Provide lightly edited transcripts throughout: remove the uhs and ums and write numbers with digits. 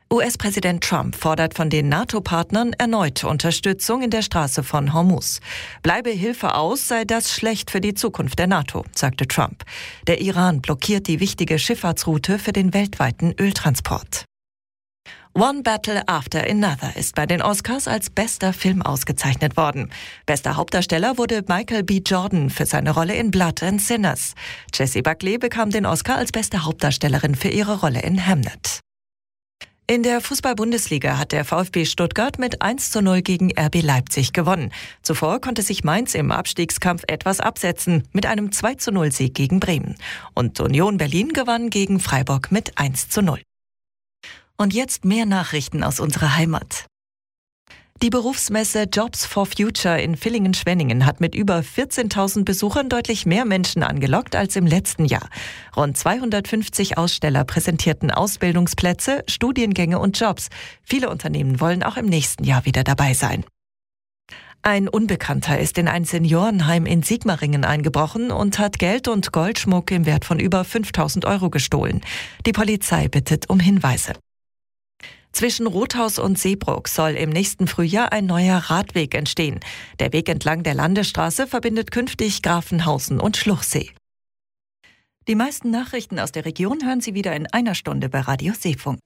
US-Präsident Trump fordert von den NATO-Partnern erneut Unterstützung in der Straße von Hormuz. Bleibe Hilfe aus, sei das schlecht für die Zukunft der NATO, sagte Trump. Der Iran blockiert die wichtige Schifffahrtsroute für den weltweiten Öltransport. One Battle After Another ist bei den Oscars als bester Film ausgezeichnet worden. Bester Hauptdarsteller wurde Michael B. Jordan für seine Rolle in Blood and Sinners. Jessie Buckley bekam den Oscar als beste Hauptdarstellerin für ihre Rolle in Hamnet. In der Fußball-Bundesliga hat der VfB Stuttgart mit 1:0 gegen RB Leipzig gewonnen. Zuvor konnte sich Mainz im Abstiegskampf etwas absetzen mit einem 2:0-Sieg gegen Bremen. Und Union Berlin gewann gegen Freiburg mit 1:0. Und jetzt mehr Nachrichten aus unserer Heimat. Die Berufsmesse Jobs for Future in Villingen-Schwenningen hat mit über 14.000 Besuchern deutlich mehr Menschen angelockt als im letzten Jahr. Rund 250 Aussteller präsentierten Ausbildungsplätze, Studiengänge und Jobs. Viele Unternehmen wollen auch im nächsten Jahr wieder dabei sein. Ein Unbekannter ist in ein Seniorenheim in Sigmaringen eingebrochen und hat Geld und Goldschmuck im Wert von über 5.000 € gestohlen. Die Polizei bittet um Hinweise. Zwischen Rothaus und Seebrugg soll im nächsten Frühjahr ein neuer Radweg entstehen. Der Weg entlang der Landesstraße verbindet künftig Grafenhausen und Schluchsee. Die meisten Nachrichten aus der Region hören Sie wieder in einer Stunde bei Radio Seefunk.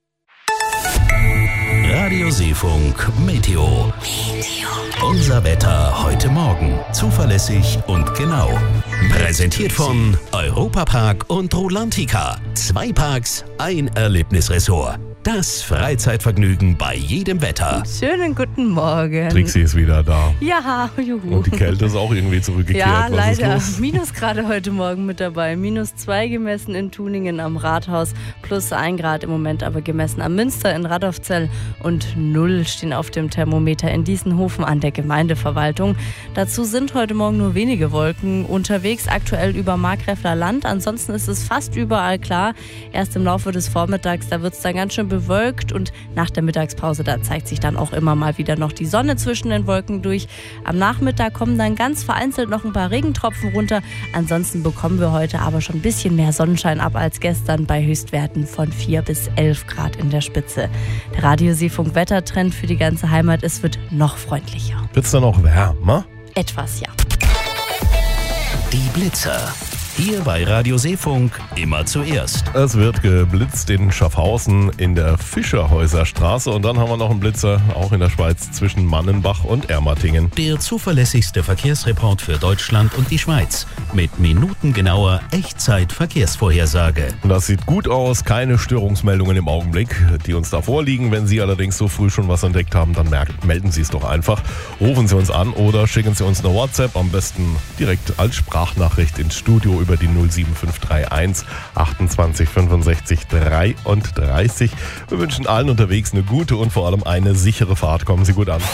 Radio Seefunk Meteo. Unser Wetter heute Morgen. Zuverlässig und genau. Präsentiert von Europapark und Rolantica. 2 Parks, ein Erlebnisressort. Das Freizeitvergnügen bei jedem Wetter. Schönen guten Morgen. Trixi ist wieder da. Ja, juhu. Und die Kälte ist auch irgendwie zurückgekehrt. Ja, Was leider. ist los? Minusgrade heute Morgen mit dabei. -2 gemessen in Tuningen am Rathaus. +1 Grad im Moment aber gemessen am Münster in Radolfzell. Und 0 stehen auf dem Thermometer in Diessenhofen an der Gemeindeverwaltung. Dazu sind heute Morgen nur wenige Wolken unterwegs, aktuell über Markgräfler Land. Ansonsten ist es fast überall klar. Erst im Laufe des Vormittags, da wird es dann ganz schön bewölkt und nach der Mittagspause, da zeigt sich dann auch immer mal wieder noch die Sonne zwischen den Wolken durch. Am Nachmittag kommen dann ganz vereinzelt noch ein paar Regentropfen runter. Ansonsten bekommen wir heute aber schon ein bisschen mehr Sonnenschein ab als gestern bei Höchstwerten von 4 bis 11 Grad in der Spitze. Der Radio Seefunk Wettertrend für die ganze Heimat, es wird noch freundlicher. Wird's dann auch wärmer? Etwas, ja. Die Blitzer. Hier bei Radio Seefunk immer zuerst. Es wird geblitzt in Schaffhausen in der Fischerhäuser Straße und dann haben wir noch einen Blitzer auch in der Schweiz zwischen Mannenbach und Ermatingen. Der zuverlässigste Verkehrsreport für Deutschland und die Schweiz. Mit minutengenauer Echtzeit-Verkehrsvorhersage. Und das sieht gut aus, keine Störungsmeldungen im Augenblick, die uns da vorliegen. Wenn Sie allerdings so früh schon was entdeckt haben, dann melden Sie es doch einfach. Rufen Sie uns an oder schicken Sie uns eine WhatsApp, am besten direkt als Sprachnachricht ins Studio über die 07531 28 65 33. Wir wünschen allen unterwegs eine gute und vor allem eine sichere Fahrt. Kommen Sie gut an.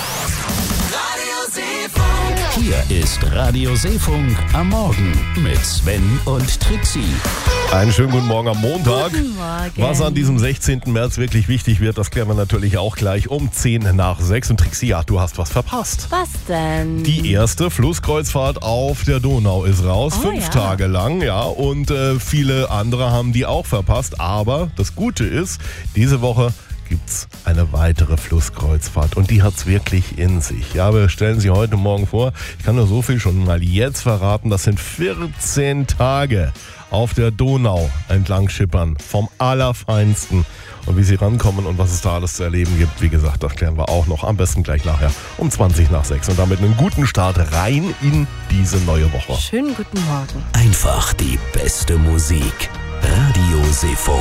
Hier ist Radio Seefunk am Morgen mit Sven und Trixi. Einen schönen guten Morgen am Montag. Guten Morgen. Was an diesem 16. März wirklich wichtig wird, das klären wir natürlich auch gleich um 5:10. Und Trixi, ja, du hast was verpasst. Was denn? Die erste Flusskreuzfahrt auf der Donau ist raus, Oh, 5 ja. Tage lang, ja, und viele andere haben die auch verpasst. Aber das Gute ist, diese Woche gibt's eine weitere Flusskreuzfahrt und die hat's wirklich in sich. Ja, wir stellen sie heute Morgen vor. Ich kann nur so viel schon mal jetzt verraten. Das sind 14 Tage auf der Donau entlang schippern. Vom Allerfeinsten. Und wie sie rankommen und was es da alles zu erleben gibt, wie gesagt, das klären wir auch noch. Am besten gleich nachher um 5:20. Und damit einen guten Start rein in diese neue Woche. Schönen guten Morgen. Einfach die beste Musik. Radio Seefunk.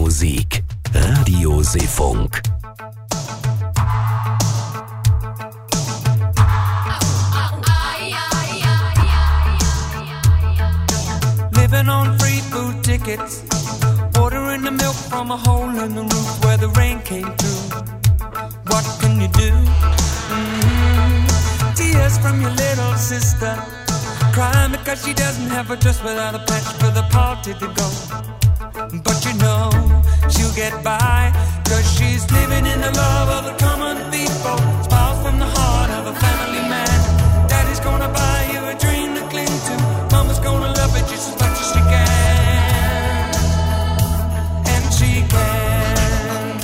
Musik. Radio Seefunk. Living on free food tickets, ordering the milk from a hole in the roof where the rain came through. What can you do? Tears from your little sister, crying because she doesn't have a dress without a patch for the party to go. But you know she'll get by, cause she's living in the love of the common people. Smiles from the heart of a family man. Daddy's gonna buy you a dream to cling to. Mama's gonna love it just as much as she can. And she can.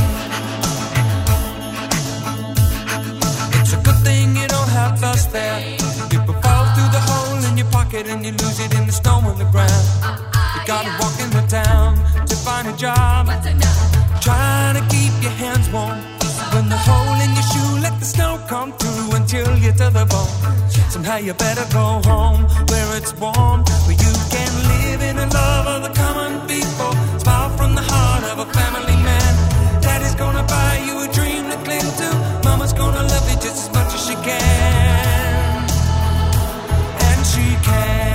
It's a good thing you don't have dust there. People fall through the hole in your pocket and you lose it in the snow on the ground. You gotta walk into town to find a job, trying to keep your hands warm. When the hole in your shoe, let the snow come through and chill you to the bone. Somehow you better go home where it's warm, where you can live in the love of the common people. Smile from the heart of a family man. Daddy's gonna buy you a dream to cling to. Mama's gonna love you just as much as she can. And she can.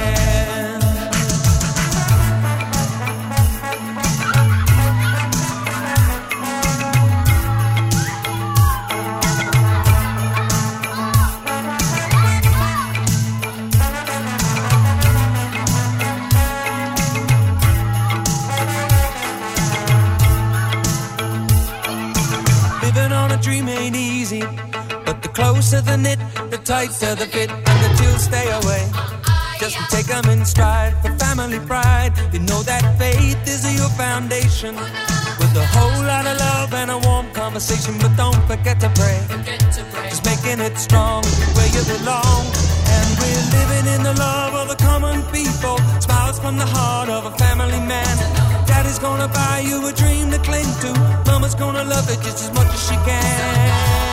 Dream ain't easy, but the closer the knit, the tighter the fit, and the chills stay away. Just take them in stride for family pride. You know that faith is your foundation, with a whole lot of love and a warm conversation. But don't forget to pray, just making it strong where you belong. And we're living in the love of the common people. Smiles from the heart of a family man. Daddy's gonna buy you a dream to cling to. Mama's gonna love it just as much as she can.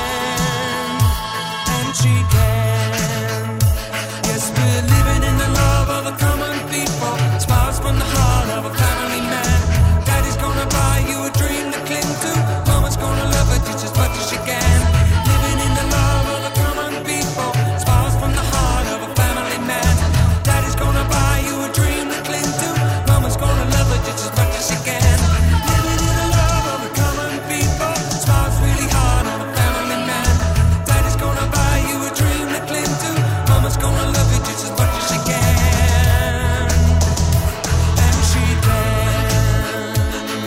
And she can. Yes, we're living in the love of the common people. Smiles from the heart of a family man. Daddy's gonna buy you a dream to cling to. Mama's gonna love it just as much as she can. Living in the love of the common people. Smiles from the heart of a family man. Daddy's gonna buy you a dream to cling to. Mama's gonna love it just as much as she can. Living in the love of the common people. Smiles really hard on a family man. Daddy's gonna buy you a dream to cling to. Mama's gonna love you just as much as she can. And she can.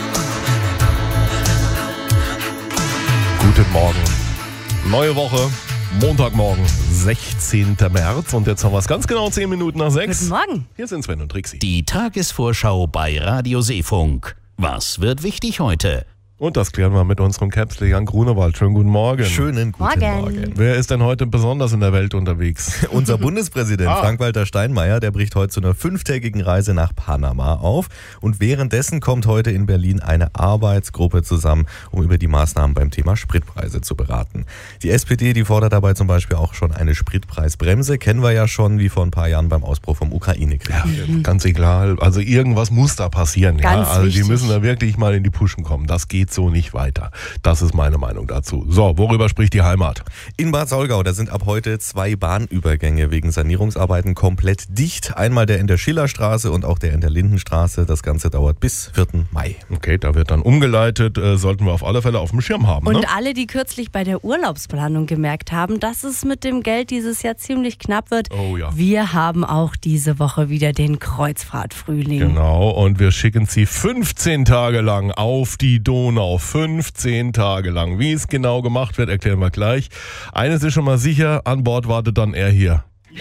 Guten Morgen. Neue Woche, Montagmorgen, 16. März. Und jetzt haben wir es ganz genau 10 Minuten nach 6. Guten Morgen. Hier sind Sven und Trixi. Die Tagesvorschau bei Radio Seefunk. Was wird wichtig heute? Und das klären wir mit unserem Capsule Jan Grunewald. Schönen guten Morgen. Schönen guten Morgen. Wer ist denn heute besonders in der Welt unterwegs? Unser Bundespräsident Frank-Walter Steinmeier, der bricht heute zu einer 5-tägigen Reise nach Panama auf. Und währenddessen kommt heute in Berlin eine Arbeitsgruppe zusammen, um über die Maßnahmen beim Thema Spritpreise zu beraten. Die SPD, die fordert dabei zum Beispiel auch schon eine Spritpreisbremse. Kennen wir ja schon, wie vor ein paar Jahren beim Ausbruch vom Ukraine-Krieg. Ja, ganz egal. Also irgendwas muss da passieren. Ganz also wichtig. die müssen da wirklich mal in die Puschen kommen. Das geht so nicht weiter. Das ist meine Meinung dazu. So, worüber spricht die Heimat? In Bad Saulgau, da sind ab heute 2 Bahnübergänge wegen Sanierungsarbeiten komplett dicht. Einmal der in der Schillerstraße und auch der in der Lindenstraße. Das Ganze dauert bis 4. Mai. Okay, da wird dann umgeleitet. Sollten wir auf alle Fälle auf dem Schirm haben. Und Ne? alle, die kürzlich bei der Urlaubsplanung gemerkt haben, dass es mit dem Geld dieses Jahr ziemlich knapp wird, Oh ja. wir haben auch diese Woche wieder den Kreuzfahrtfrühling. Genau, und wir schicken sie 15 Tage lang auf die Donau. 15 Tage lang. Wie es genau gemacht wird, erklären wir gleich. Eines ist schon mal sicher, an Bord wartet dann er hier.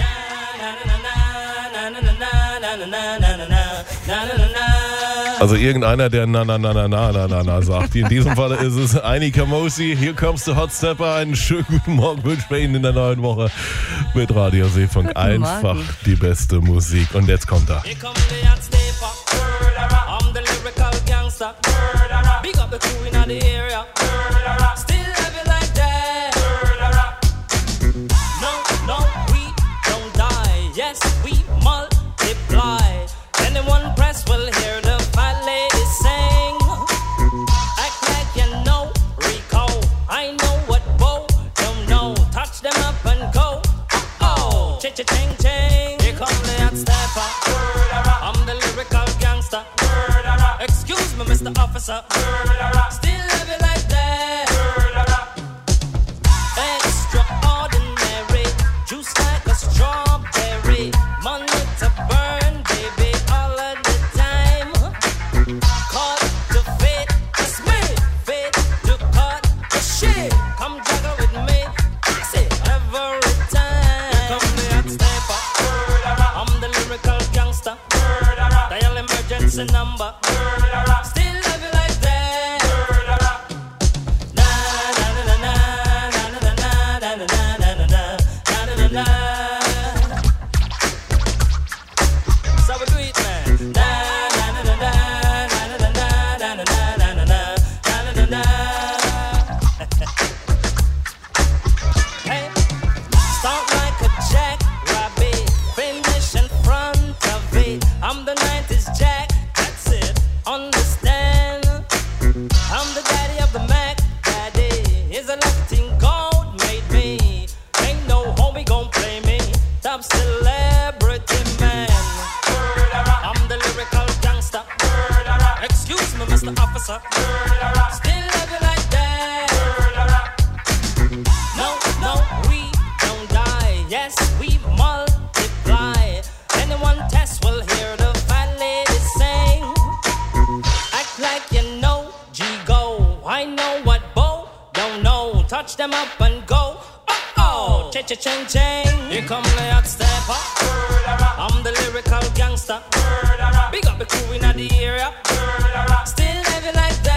Also irgendeiner, der na sagt. In diesem Fall ist es Aini Kamosi. Hier kommst du, Hot Stepper. Einen schönen guten Morgen wünschen wir Ihnen in der neuen Woche mit Radio Seefunk. Guten Einfach Morgen. die beste Musik. Und jetzt kommt er. Here come the hot stepper. I'm the lyrical gangster. Big up the crew in the area. Still heavy like that. No, we don't die. Yes, we multiply. Anyone press will hear the fat lady sing. Mr. Officer. Still love you like that. Extraordinary, juice like a strawberry. Money to burn, baby, all of the time. Caught to fit, it's me. Fit to cut the shit. Come juggle with me, say every time. Here come the hot stepper. I'm the lyrical gangster. Dial emergency number. Still love you like that. Na na na na na na na na na na na na na. So we do it, man. Na na na na na na na na na na na na na. Hey, start like a jackrabbit, finish in front of it. I'm the 90s Jack, that's it. Understand? I'm the daddy of the Mac. Daddy is a Latin gold made me. Ain't no homie gon' play me. Top celebrity man. I'm the lyrical gangster. Excuse me, Mr. Officer. Still love you like that. No, no, we don't die. Yes, we multiply. Anyone test will hear the fat lady sing. Act like you know, G-Go. I know what Bo don't know. Touch them up and go. Oh, cha-cha-ching-ching. Here come the hot stepper. I'm the lyrical gangster. Big up the crew in the area. Still living like that.